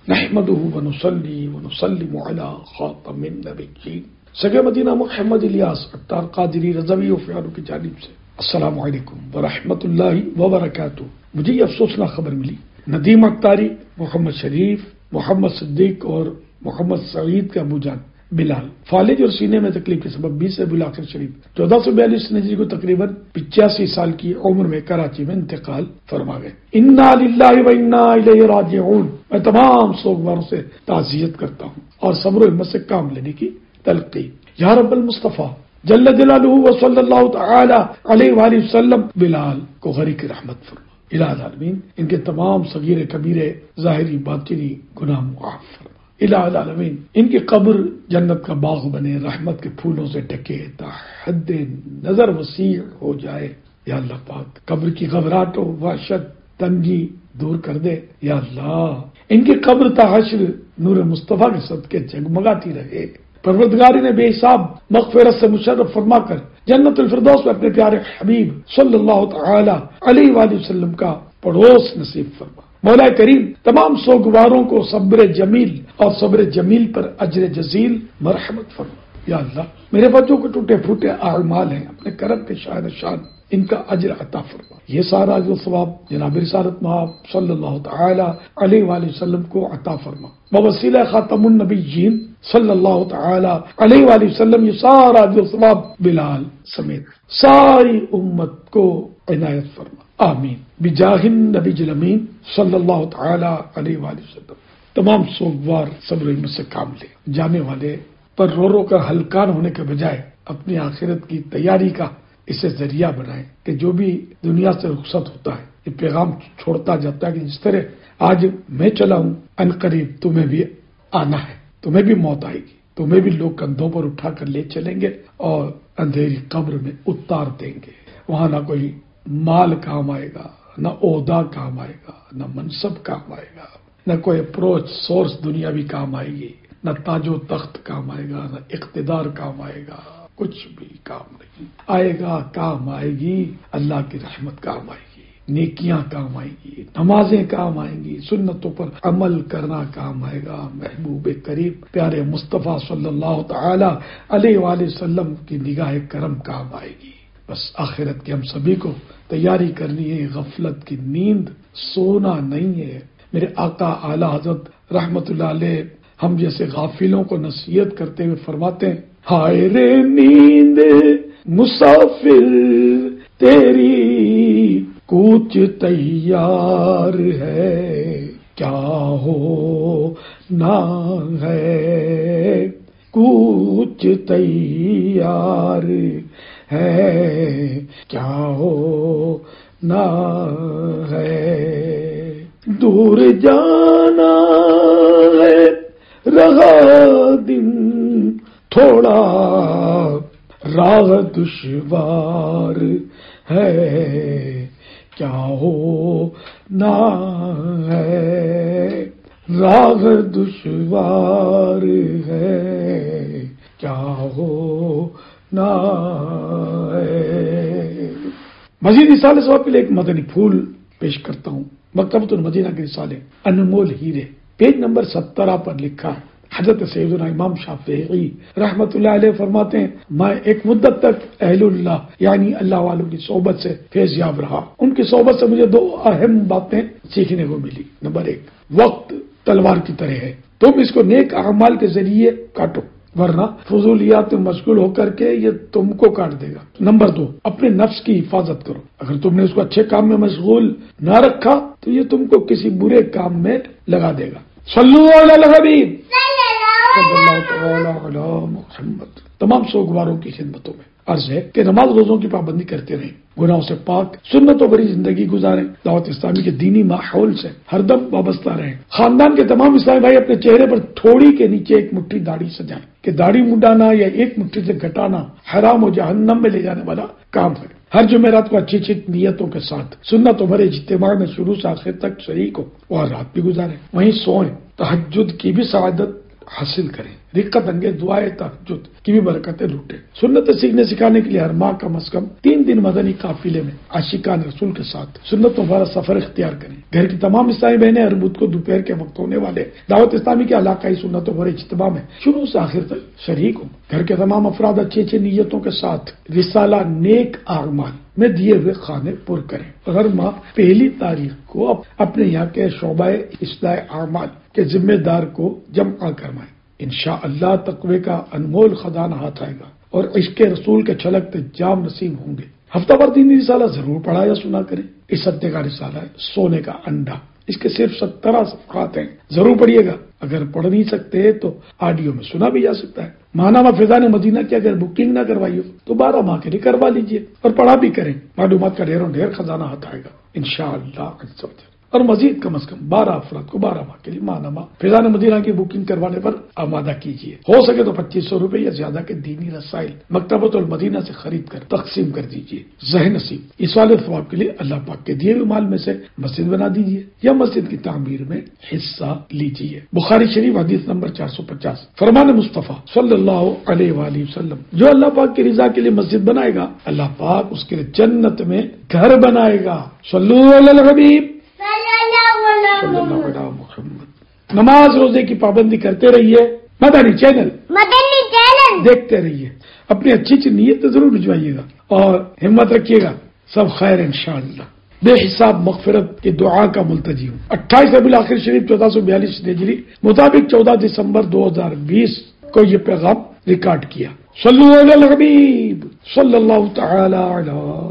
نحمده ونصلي ونسلم على خاتم النبیین سگے مدینہ محمد الیاس عطار قادری رضوی و فیارو کی جانب سے السلام علیکم ورحمۃ اللہ وبرکاتہ۔ مجھے یہ افسوسناک خبر ملی، ندیم اختاری، محمد شریف، محمد صدیق اور محمد سعید کے ابو جان بلال فالج اور سینے میں تکلیف کے سبب 20 ربیع الاخر شریف 1442 ہجری کو تقریباً 85 سال کی عمر میں کراچی میں انتقال فرما گئے۔ انا للہ و انا الیہ راجعون۔ میں تمام سوگواروں سے تعزیت کرتا ہوں اور صبر و ہمت سے کام لینے کی تلقین۔ یا رب المصطفیٰ جل جلالہ و صلی اللہ تعالی علیہ وآلہ وسلم بلال کو غریق رحمت فرما۔ الہ العالمین ان کے تمام صغیر کبیرے ظاہری باطنی گناہ معاف فرما۔ الہ العالمین ان کی قبر جنت کا باغ بنے، رحمت کے پھولوں سے ڈھکے، تا حد نظر وسیع ہو جائے۔ یا اللہ پاک قبر کی گھبراہٹ و وحشت تنگی دور کر دے۔ یا اللہ ان کی قبر تا حشر نور مصطفیٰ کے صدقے جگمگاتی رہے۔ پروردگار نے بے حساب مغفرت سے مشرف فرما کر جنت الفردوس میں اپنے پیارے حبیب صلی اللہ تعالی علیہ وآلہ وسلم کا پڑوس نصیب فرما۔ مولا کریم تمام سوگواروں کو صبر جمیل اور صبر جمیل پر اجر جزیل مرحمت فرما۔ یا اللہ میرے بچوں کو ٹوٹے پھوٹے اعمال ہیں، اپنے کرم کے شان شان ان کا اجر عطا فرما۔ یہ سارا جو ثواب جناب رسالت مآب صلی اللہ تعالی علیہ وآلہ وسلم کو عطا فرما۔ وسیلہ خاتم النبیین صلی اللہ تعالی علیہ وآلہ وسلم یہ سارا جو ثواب بلال سمیت ساری امت کو عنایت فرما، آمین بجاہ النبی الامین صلی اللہ تعالی علیہ وآلہ وسلم۔ تمام سوگوار صبر و ہمت سے کام لے، جانے والے پر رو رو کر ہلکان ہونے کے بجائے اپنی آخرت کی تیاری کا اسے ذریعہ بنائیں کہ جو بھی دنیا سے رخصت ہوتا ہے یہ پیغام چھوڑتا جاتا ہے کہ جس طرح آج میں چلا ہوں ان قریب تمہیں بھی آنا ہے، تمہیں بھی موت آئے گی، تمہیں بھی لوگ کندھوں پر اٹھا کر لے چلیں گے اور اندھیری قبر میں اتار دیں گے۔ وہاں نہ کوئی مال کام آئے گا، نہ عہدہ کام آئے گا، نہ منصب کام آئے گا، نہ کوئی اپروچ سورس دنیا بھی کام آئے گی، نہ تاج و تخت کام آئے گا، نہ اقتدار کام آئے گا، کچھ بھی کام نہیں آئے گا۔ کام آئے گی اللہ کی رحمت کام آئے گی، نیکیاں کام آئیں گی، نمازیں کام آئیں گی، سنتوں پر عمل کرنا کام آئے گا۔ محبوب کریم پیارے مصطفیٰ صلی اللہ تعالی علیہ وآلہ وسلم کی نگاہ کرم کام آئے گی۔ بس آخرت کی ہم سبھی کو تیاری کرنی ہے، غفلت کی نیند سونا نہیں ہے۔ میرے آقا اعلی حضرت رحمت اللہ علیہ ہم جیسے غافلوں کو نصیحت کرتے ہوئے فرماتے ہیں، ہائے رے نیند مسافر تیری کوچ تیار ہے، کیا ہو نہ ہے کوچ تیار ہے، کیا ہو نہ ہے، دور جانا ہے رہا دن تھوڑا، راہ دشوار ہے، کیا ہو نہ ہے، راہ دشوار ہے، کیا ہو نہ ہے۔ مزید رسالے ثواب کے لیے ایک مدنی پھول پیش کرتا ہوں۔ مکتبۃ المدینہ کے رسالے انمول ہیرے پیج نمبر 17 پر لکھا ہے، حضرت سیدنا امام شافعی رحمت اللہ علیہ فرماتے ہیں، میں ایک مدت تک اہل اللہ یعنی اللہ والوں کی صحبت سے فیض یاب رہا۔ ان کی صحبت سے مجھے 2 اہم باتیں سیکھنے کو ملی۔ نمبر 1، وقت تلوار کی طرح ہے، تم اس کو نیک اعمال کے ذریعے کاٹو ورنہ فضولیات میں مشغول ہو کر کے یہ تم کو کاٹ دے گا۔ نمبر 2، اپنے نفس کی حفاظت کرو، اگر تم نے اس کو اچھے کام میں مشغول نہ رکھا تو یہ تم کو کسی برے کام میں لگا دے گا۔ صلو علی الحبیب صلی اللہ تعالی علی محمد۔ تمام سوگواروں کی خدمتوں میں عرض ہے کہ نماز روزوں کی پابندی کرتے رہیں، گناہوں سے پاک سنتوں بری زندگی گزاریں، دعوت اسلامی کے دینی ماحول سے ہر دم وابستہ رہیں۔ خاندان کے تمام اسلامی بھائی اپنے چہرے پر تھوڑی کے نیچے ایک مٹھی داڑھی سجائیں کہ داڑھی مڈانا یا ایک مٹھی سے گھٹانا حرام و جہنم میں لے جانے والا کام ہے۔ ہر جمعرات کو اچھی اچھی نیتوں کے ساتھ سنتوں بھرے اجتماع میں شروع سے آخر تک شریک ہو اور رات بھی گزاریں، وہیں سوئیں، تہجد کی بھی سعادت حاصل کریں، رقت انگیز دعائے تہجد کی بھی برکتیں لوٹیں۔ سنت سیکھنے سکھانے کے لیے ہر ماہ کم از کم 3 دن مدنی قافلے میں عاشقان رسول کے ساتھ سنتوں والا سفر اختیار کریں۔ گھر کی تمام اسلامی بہنیں ہر بدھ کو دوپہر کے وقت ہونے والے دعوت اسلامی کے علاقائی سنتوں پر اجتماع میں شروع سے آخر تک شریک ہوں۔ گھر کے تمام افراد اچھی اچھی نیتوں کے ساتھ رسالہ نیک اعمال میں دیے ہوئے خانے پر کریں۔ ہر ماہ 1 تاریخ کو اپنے یہاں کے شعبہ اصلاح اعمال کے ذمہ دار کو جمع کروائیں۔ انشاءاللہ تقوی کا انمول خزانہ ہاتھ آئے گا اور عشق رسول کے چھلکتے جام نصیب ہوں گے۔ ہفتہ بھر دینی رسالہ ضرور پڑھا یا سنا کریں۔ اس ہفتے کا رسالہ ہے سونے کا انڈا، اس کے صرف 17 صفحات ہیں، ضرور پڑھیے گا۔ اگر پڑھ نہیں سکتے تو آڈیو میں سنا بھی جا سکتا ہے۔ ماہنامہ فیضان مدینہ کی اگر بکنگ نہ کروائی ہو تو 12 ماہ کے لیے کروا لیجئے اور پڑھا بھی کریں۔ معلومات کا ڈھیر خزانہ ہاتھ آئے گا انشاءاللہ عز و جل۔ اور مزید کم از کم 12 افراد کو 12 ماہ کے لیے ماہنامہ فیضان مدینہ کی بکنگ کروانے پر آمادہ کیجیے۔ ہو سکے تو 2500 روپے یا زیادہ کے دینی رسائل مکتبۃ المدینہ سے خرید کر تقسیم کر دیجیے۔ ذہ نصیب اس والے ثواب کے لیے اللہ پاک کے دیے ہوئے مال میں سے مسجد بنا دیجیے یا مسجد کی تعمیر میں حصہ لیجیے۔ بخاری شریف حدیث نمبر 450، فرمان مصطفیٰ صلی اللہ علیہ وآلہ وسلم، جو اللہ پاک کی رضا کے لیے مسجد بنائے گا اللہ پاک اس کے لیے جنت میں گھر بنائے گا۔ صلو علی الحبیب صلی اللہ علیہ محمد۔ نماز روزے کی پابندی کرتے رہیے۔ مدنی چینل دیکھتے رہیے، اپنی اچھی نیت ضرور بھجوائیے گا اور ہمت رکھیے گا، سب خیر انشاءاللہ۔ بے حساب مغفرت کی دعا کا ملتجی ہوں۔ 28 ربیع الاخر شریف 1442 ہجری مطابق 14 دسمبر 2020 کو یہ پیغام ریکارڈ کیا۔ صلو علی الحبیب صلی اللہ تعالی علی